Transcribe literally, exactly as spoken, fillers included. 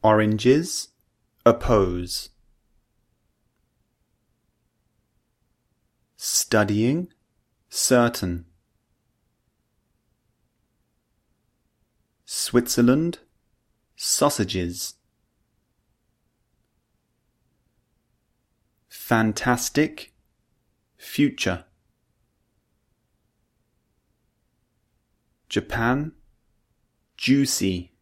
Oranges, oppose. Studying, certain. Switzerland, sausages. Fantastic, future. Japan, juicy.